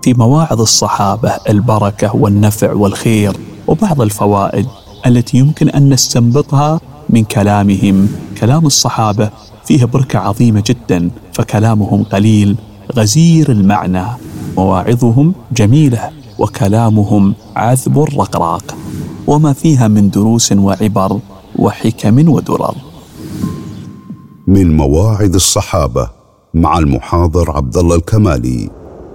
في مواعظ الصحابة البركة والنفع والخير وبعض الفوائد التي يمكن أن نستنبطها من كلامهم. كلام الصحابة فيه بركة عظيمة جدا، فكلامهم قليل غزير المعنى، مواعظهم جميلة وكلامهم عذب رقراق، وما فيها من دروس وعبر وحكم ودرر. من مواعظ الصحابة مع المحاضر عبد الله الكمالي.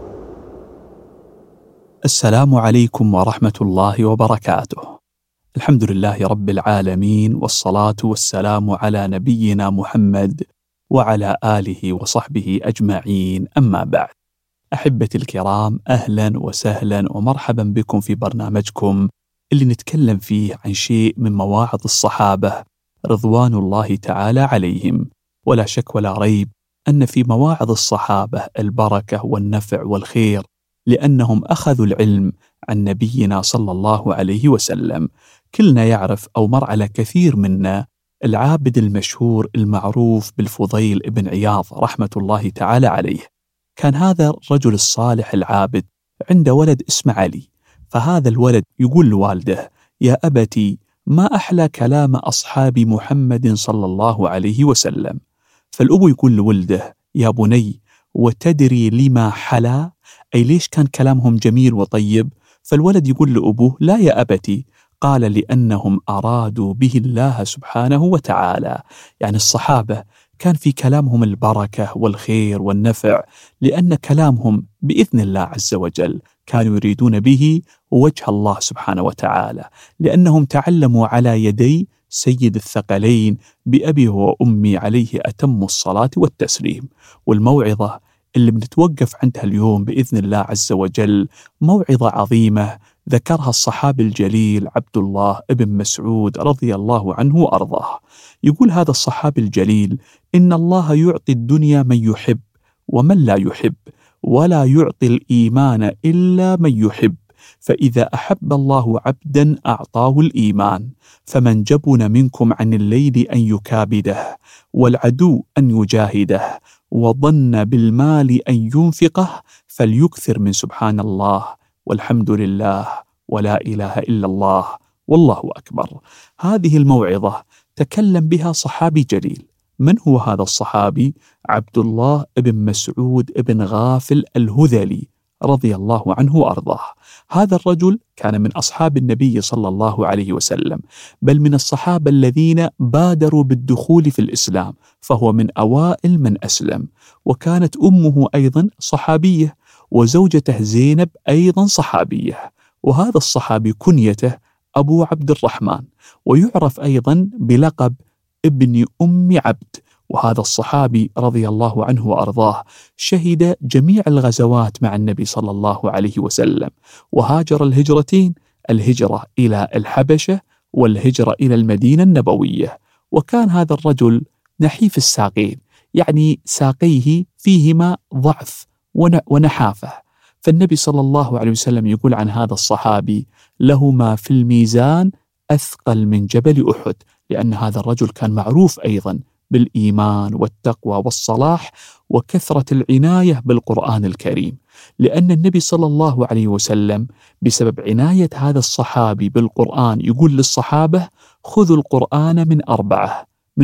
السلام عليكم ورحمة الله وبركاته. الحمد لله رب العالمين، والصلاة والسلام على نبينا محمد وعلى آله وصحبه أجمعين، أما بعد. أحبتي الكرام، أهلا وسهلا ومرحبا بكم في برنامجكم اللي نتكلم فيه عن شيء من مواعظ الصحابة رضوان الله تعالى عليهم. ولا شك ولا ريب أن في مواعظ الصحابة البركة والنفع والخير، لأنهم أخذوا العلم عن نبينا صلى الله عليه وسلم. كلنا يعرف أو مر على كثير منا العابد المشهور المعروف بالفضيل ابن عياض رحمة الله تعالى عليه. كان هذا الرجل الصالح العابد عنده ولد اسمه علي، فهذا الولد يقول لوالده: يا أبتي، ما أحلى كلام أصحاب محمد صلى الله عليه وسلم. فالأبو يقول لولده: يا بني، وتدري لما حلا؟ أي ليش كان كلامهم جميل وطيب؟ فالولد يقول لأبوه: لا يا أبتي. قال: لأنهم أرادوا به الله سبحانه وتعالى. يعني الصحابة كان في كلامهم البركة والخير والنفع، لأن كلامهم بإذن الله عز وجل كانوا يريدون به وجه الله سبحانه وتعالى، لأنهم تعلموا على يدي سيد الثقلين بأبي وأمي عليه أتم الصلاة والتسليم. والموعظة اللي بنتوقف عندها اليوم بإذن الله عز وجل موعظة عظيمة ذكرها الصحابي الجليل عبد الله ابن مسعود رضي الله عنه وأرضاه. يقول هذا الصحابي الجليل: إن الله يعطي الدنيا من يحب ومن لا يحب، ولا يعطي الإيمان إلا من يحب، فإذا أحب الله عبدا أعطاه الإيمان، فمن جبن منكم عن الليل أن يكابده، والعدو أن يجاهده، وظن بالمال أن ينفقه، فليكثر من سبحان الله والحمد لله ولا إله إلا الله والله أكبر. هذه الموعظة تكلم بها صحابي جليل. من هو هذا الصحابي؟ عبد الله بن مسعود بن غافل الهذلي رضي الله عنه وأرضاه. هذا الرجل كان من أصحاب النبي صلى الله عليه وسلم، بل من الصحابة الذين بادروا بالدخول في الإسلام، فهو من أوائل من أسلم. وكانت أمه أيضا صحابية، وزوجته زينب أيضا صحابية. وهذا الصحابي كنيته أبو عبد الرحمن، ويعرف أيضا بلقب ابن أم عبد. وهذا الصحابي رضي الله عنه وأرضاه شهد جميع الغزوات مع النبي صلى الله عليه وسلم، وهاجر الهجرتين، الهجرة إلى الحبشة والهجرة إلى المدينة النبوية. وكان هذا الرجل نحيف الساقين، يعني ساقيه فيهما ضعف ونحافة. فالنبي صلى الله عليه وسلم يقول عن هذا الصحابي: له ما في الميزان أثقل من جبل أحد، لأن هذا الرجل كان معروف أيضا بالإيمان والتقوى والصلاح وكثرة العناية بالقرآن الكريم. لأن النبي صلى الله عليه وسلم بسبب عناية هذا الصحابي بالقرآن يقول للصحابة: خذوا القرآن من أربعة.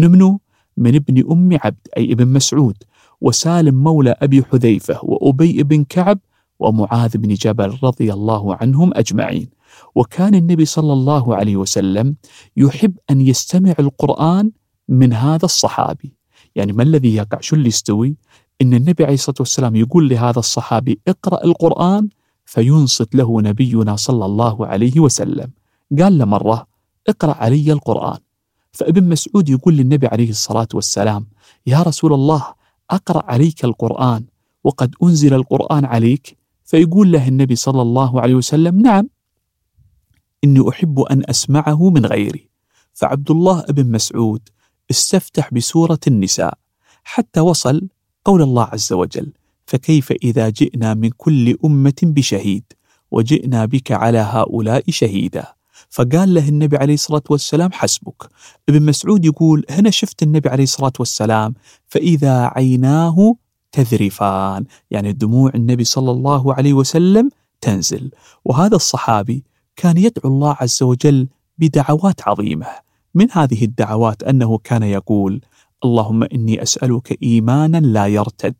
من ابن أم عبد أي ابن مسعود، وسالم مولى أبي حذيفة، وأبي بن كعب، ومعاذ بن جبل رضي الله عنهم أجمعين. وكان النبي صلى الله عليه وسلم يحب أن يستمع القرآن من هذا الصحابي. يعني ما الذي يقع؟ شو اللي يستوي؟ إن النبي عليه الصلاة والسلام يقول لهذا الصحابي: اقرأ القرآن، فينصت له نبينا صلى الله عليه وسلم. قال له مرة: اقرأ علي القرآن. فابن مسعود يقول للنبي عليه الصلاة والسلام: يا رسول الله، أقرأ عليك القرآن وقد أنزل القرآن عليك؟ فيقول له النبي صلى الله عليه وسلم: نعم، إني أحب أن أسمعه من غيري. فعبد الله بن مسعود استفتح بسورة النساء حتى وصل قول الله عز وجل: فكيف إذا جئنا من كل أمة بشهيد وجئنا بك على هؤلاء شهيدا. فقال له النبي عليه الصلاة والسلام: حسبك. ابن مسعود يقول: هنا شفت النبي عليه الصلاة والسلام فإذا عيناه تذرفان، يعني دموع النبي صلى الله عليه وسلم تنزل. وهذا الصحابي كان يدعو الله عز وجل بدعوات عظيمة. من هذه الدعوات أنه كان يقول: اللهم إني أسألك إيمانا لا يرتد،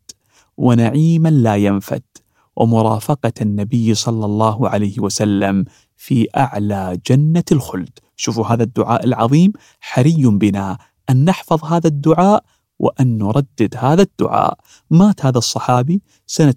ونعيما لا ينفد، ومرافقة النبي صلى الله عليه وسلم في أعلى جنة الخلد. شوفوا هذا الدعاء العظيم، حري بنا أن نحفظ هذا الدعاء وأن نردد هذا الدعاء. مات هذا الصحابي سنة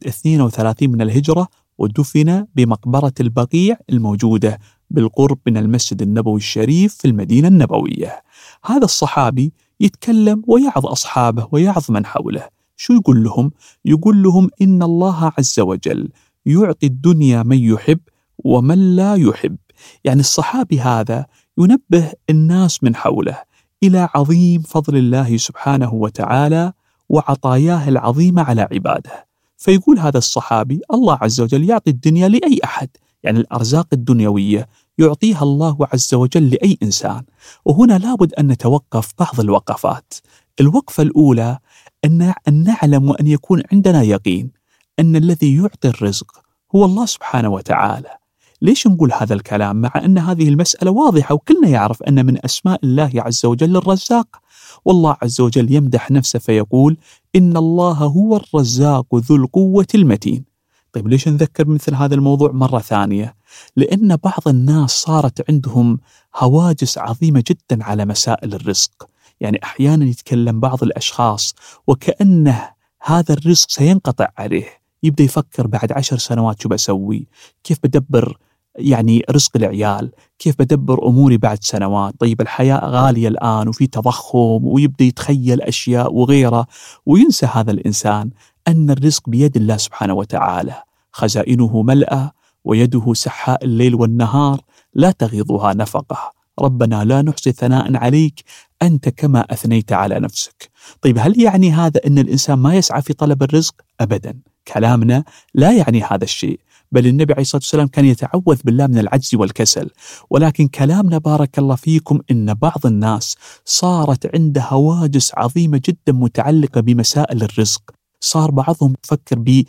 32 من الهجرة، ودفن بمقبرة البقيع الموجودة بالقرب من المسجد النبوي الشريف في المدينة النبوية. هذا الصحابي يتكلم ويعظ أصحابه ويعظ من حوله. شو يقول لهم؟ يقول لهم إن الله عز وجل يعطي الدنيا من يحب ومن لا يحب. يعني الصحابي هذا ينبه الناس من حوله إلى عظيم فضل الله سبحانه وتعالى وعطاياه العظيمة على عباده. فيقول هذا الصحابي: الله عز وجل يعطي الدنيا لأي أحد، يعني الأرزاق الدنيوية يعطيها الله عز وجل لأي إنسان. وهنا لابد أن نتوقف بعض الوقفات. الوقفة الأولى أن نعلم وأن يكون عندنا يقين أن الذي يعطي الرزق هو الله سبحانه وتعالى. ليش نقول هذا الكلام مع أن هذه المسألة واضحة وكلنا يعرف أن من أسماء الله عز وجل الرزاق؟ والله عز وجل يمدح نفسه فيقول: إن الله هو الرزاق ذو القوة المتين. طيب ليش نذكر مثل هذا الموضوع مرة ثانية؟ لأن بعض الناس صارت عندهم هواجس عظيمة جدا على مسائل الرزق. يعني أحيانا يتكلم بعض الأشخاص وكأنه هذا الرزق سينقطع عليه، يبدأ يفكر بعد 10 سنوات شو بسوي، كيف بدبر يعني رزق العيال، كيف بدبر أموري بعد سنوات. طيب الحياة غالية الآن وفي تضخم، ويبدأ يتخيل أشياء وغيره، وينسى هذا الإنسان أن الرزق بيد الله سبحانه وتعالى، خزائنه ملأى ويده سحاء الليل والنهار، لا تغيضها نفقة. ربنا لا نحصي ثناء عليك أنت كما أثنيت على نفسك. طيب هل يعني هذا أن الإنسان ما يسعى في طلب الرزق؟ أبدا، كلامنا لا يعني هذا الشيء، بل النبي عليه الصلاة والسلام كان يتعوذ بالله من العجز والكسل. ولكن كلامنا بارك الله فيكم إن بعض الناس صارت عنده هواجس عظيمة جدا متعلقة بمسائل الرزق. صار بعضهم يفكر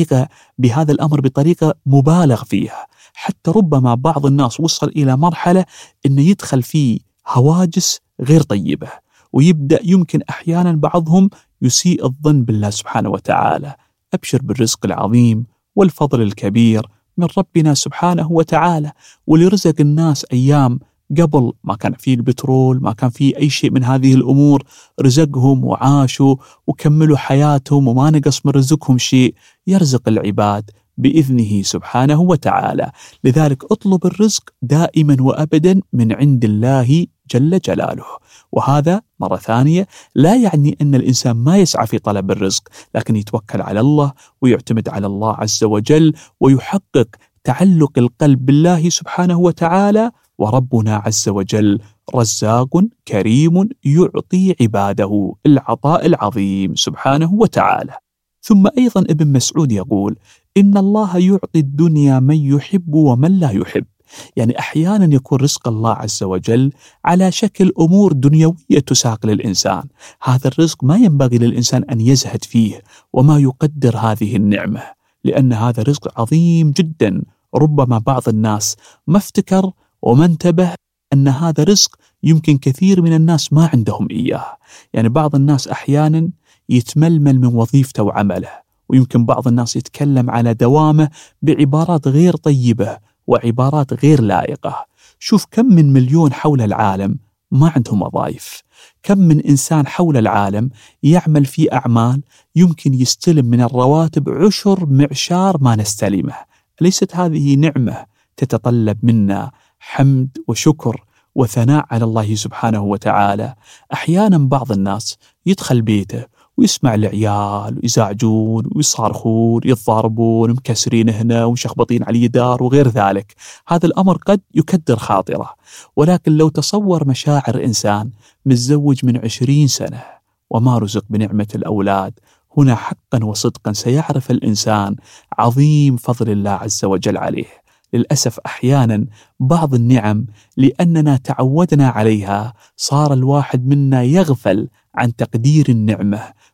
بهذا الأمر بطريقة مبالغ فيها، حتى ربما بعض الناس وصل إلى مرحلة أنه يدخل في هواجس غير طيبة، ويبدأ يمكن أحيانا بعضهم يسيء الظن بالله سبحانه وتعالى. أبشر بالرزق العظيم والفضل الكبير من ربنا سبحانه وتعالى، ولرزق الناس أيام قبل ما كان فيه البترول، ما كان فيه أي شيء من هذه الأمور، رزقهم وعاشوا وكملوا حياتهم وما نقص من رزقهم شيء. يرزق العباد بإذنه سبحانه وتعالى. لذلك اطلب الرزق دائما وأبدا من عند الله جل جلاله. وهذا مرة ثانية لا يعني أن الإنسان ما يسعى في طلب الرزق، لكن يتوكل على الله ويعتمد على الله عز وجل، ويحقق تعلق القلب بالله سبحانه وتعالى. وربنا عز وجل رزاق كريم يعطي عباده العطاء العظيم سبحانه وتعالى. ثم أيضا ابن مسعود يقول: إن الله يعطي الدنيا من يحب ومن لا يحب. يعني أحيانا يكون رزق الله عز وجل على شكل أمور دنيوية تساق للإنسان. هذا الرزق ما ينبغي للإنسان أن يزهد فيه وما يقدر هذه النعمة، لأن هذا رزق عظيم جدا. ربما بعض الناس ما افتكر وما انتبه أن هذا رزق يمكن كثير من الناس ما عندهم إياه. يعني بعض الناس أحيانا يتململ من وظيفته وعمله، ويمكن بعض الناس يتكلم على دوامه بعبارات غير طيبة وعبارات غير لائقة. شوف كم من مليون حول العالم ما عندهم وظائف، كم من إنسان حول العالم يعمل في أعمال يمكن يستلم من الرواتب 10 معشار ما نستلمه. ليست هذه نعمة تتطلب منا حمد وشكر وثناء على الله سبحانه وتعالى؟ أحيانا بعض الناس يدخل بيته ويسمع العيال ويزعجون ويصارخون يتضاربون مكسرين هنا ومشخبطين على اليدار وغير ذلك. هذا الأمر قد يكدر خاطره، ولكن لو تصور مشاعر إنسان متزوج من 20 سنة وما رزق بنعمة الأولاد، هنا حقا وصدقا سيعرف الإنسان عظيم فضل الله عز وجل عليه. للأسف أحيانا بعض النعم لأننا تعودنا عليها صار الواحد منا يغفل عن تقدير النعمة،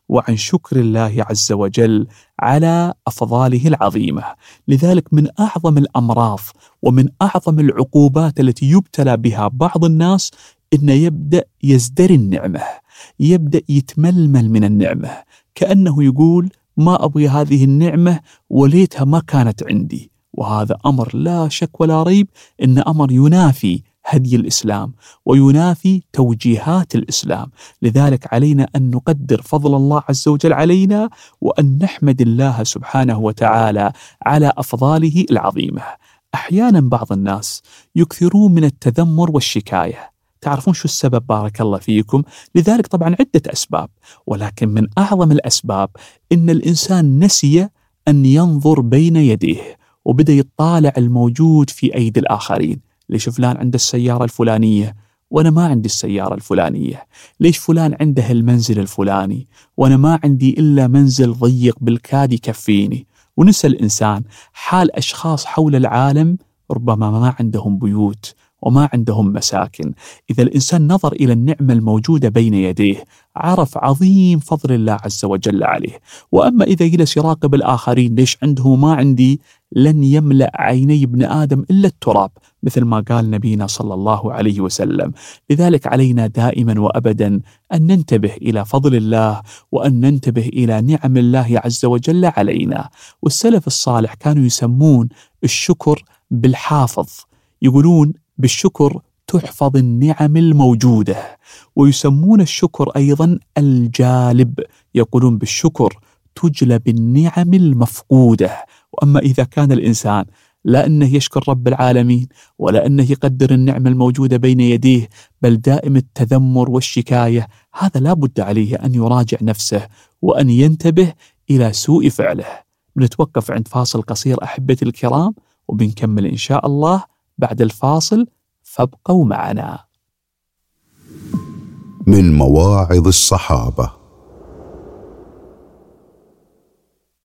وعن شكر الله عز وجل على أفضاله العظيمة. لذلك من أعظم الأمراض ومن أعظم العقوبات التي يبتلى بها بعض الناس إنه يبدأ يزدري النعمة، يبدأ يتململ من النعمة، كأنه يقول ما أبغي هذه النعمة وليتها ما كانت عندي. وهذا أمر لا شك ولا ريب إن أمر ينافي هدي الإسلام وينافي توجيهات الإسلام. لذلك علينا أن نقدر فضل الله عز وجل علينا، وأن نحمد الله سبحانه وتعالى على أفضاله العظيمة. أحيانا بعض الناس يكثرون من التذمر والشكاية. تعرفون شو السبب؟ بارك الله فيكم. لذلك طبعا عدة أسباب، ولكن من أعظم الأسباب إن الإنسان نسي أن ينظر بين يديه، وبدأ يطالع الموجود في أيدي الآخرين. ليش فلان عنده السيارة الفلانية وأنا ما عندي السيارة الفلانية؟ ليش فلان عنده المنزل الفلاني وأنا ما عندي إلا منزل ضيق بالكاد يكفيني؟ ونسى الإنسان حال أشخاص حول العالم ربما ما عندهم بيوت وما عندهم مساكن. إذا الإنسان نظر إلى النعمة الموجودة بين يديه عرف عظيم فضل الله عز وجل عليه. وأما إذا جلس يراقب الآخرين ليش عندهم وما عندي، لن يملأ عيني ابن آدم إلا التراب، مثل ما قال نبينا صلى الله عليه وسلم. لذلك علينا دائما وأبدا أن ننتبه إلى فضل الله، وأن ننتبه إلى نعم الله عز وجل علينا. والسلف الصالح كانوا يسمون الشكر بالحافظ، يقولون بالشكر تحفظ النعم الموجودة، ويسمون الشكر أيضا الجالب، يقولون بالشكر تجلب النعم المفقودة. وأما إذا كان الإنسان لا أنه يشكر رب العالمين ولا أنه يقدر النعمة الموجودة بين يديه، بل دائم التذمر والشكاية، هذا لا بد عليه أن يراجع نفسه وأن ينتبه إلى سوء فعله. بنتوقف عند فاصل قصير أحبتي الكرام، وبنكمل إن شاء الله بعد الفاصل، فابقوا معنا. من مواعظ الصحابة.